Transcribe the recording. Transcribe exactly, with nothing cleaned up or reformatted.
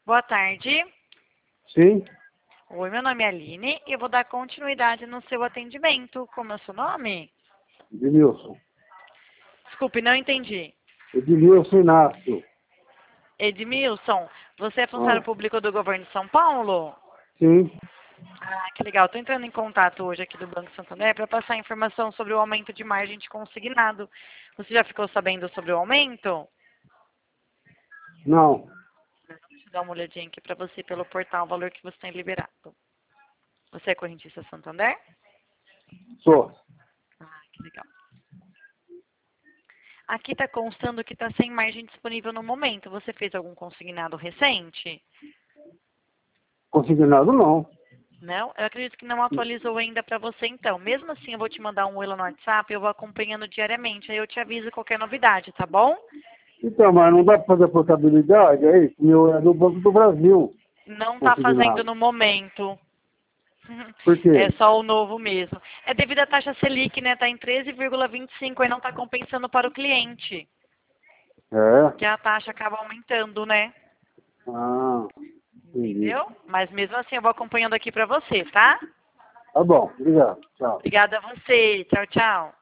Boa tarde. Sim, Oi, meu nome é Aline e eu vou dar continuidade no seu atendimento. Como é o seu nome? Edmilson. Desculpe, não entendi. Edmilson Inácio. Edmilson, você é funcionário Ah, público do governo de São Paulo? sim, Ah, que legal. Estou entrando em contato hoje aqui do Banco Santander para passar informação sobre o aumento de margem de consignado. Você já ficou sabendo sobre o aumento? não, Deixa eu dar uma olhadinha aqui para você pelo portal, o valor que você tem liberado. Você é correntista Santander? sou. Ah, que legal. Aqui está constando que está sem margem disponível no momento. Você fez algum consignado recente? Consignado não. Não? Eu acredito que não atualizou ainda para você então. Mesmo assim, eu vou te mandar um elo no WhatsApp, eu vou acompanhando diariamente. Aí eu te aviso qualquer novidade, tá bom? Então, mas não dá para fazer portabilidade, é isso? Meu é do Banco do Brasil, Não está fazendo consignado. no momento. Por É quê? só o novo mesmo. É devido à taxa Selic, né? Está em treze vírgula vinte e cinco e não está compensando para o cliente. É? Que a taxa acaba aumentando, né? Ah, entendi. Entendeu? Mas mesmo assim eu vou acompanhando aqui para você, tá? Tá bom, obrigado. Tchau. Obrigada a você. Tchau, tchau.